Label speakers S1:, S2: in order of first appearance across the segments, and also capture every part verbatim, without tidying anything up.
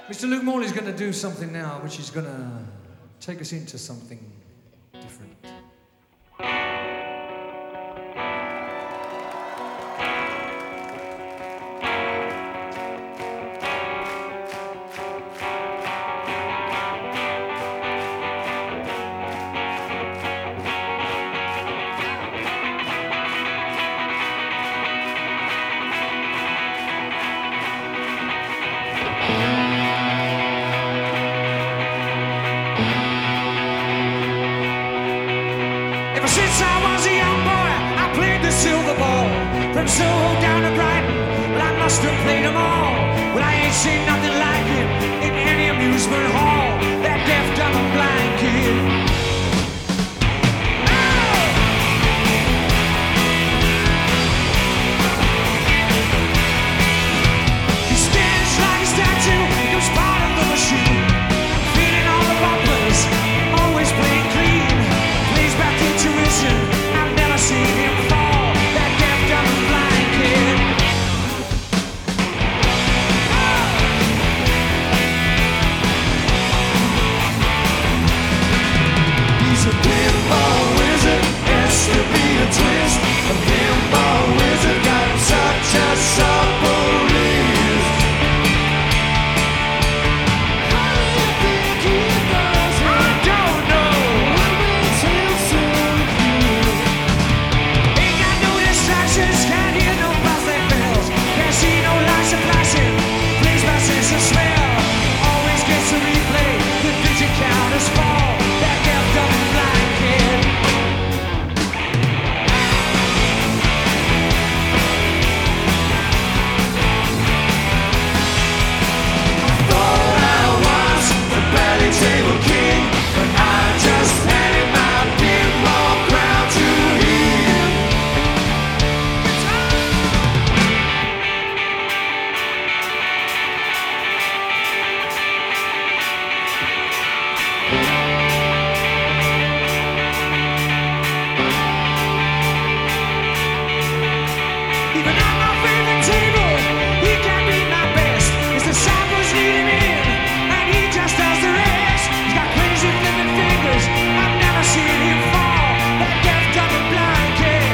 S1: Mister Luke Morley's going to do something now, which is going to take us into something different. Ever since I was a young boy, I played the silver ball. From Soho down to Brighton, but I must have played them all. Well, I ain't seen nothing like it in any amusement hall. That deaf, dumb, and blind kid. He stands like a statue, becomes part of the machine. Feeling all the bumpers, always playing clean. Plays back intuition, I've never seen him fall. That deaf, dumb, and blind kid. He's a pinball wizard, has to be a twist. A pinball wizard got such a supple wrist. How do you think he does it? I don't know. What makes him so good? Ain't got no distractions, can't hear no plastic bells. Can't see no lights are flashing, plays by sense of smell. Always gets a replay, the digit counters fall. That deaf, dumb, and blind kid. Thought I was the belly table king, but I just handed my pinball crown to him. Even at my favorite table, he can't beat my best. It's the cycles lead him in, and he just does the rest. He's got crazy flipping fingers, I've never seen him fall. That deaf, dumb, and blind kid.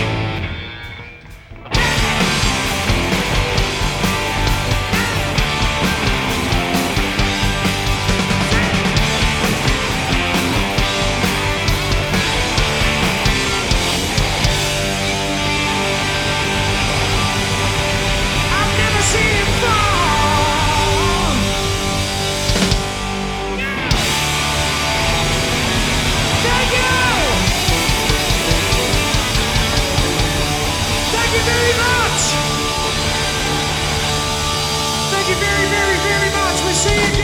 S1: I've never seen him fall. Thank you. Thank you very much. Thank you very, very, very much. We'll see you again.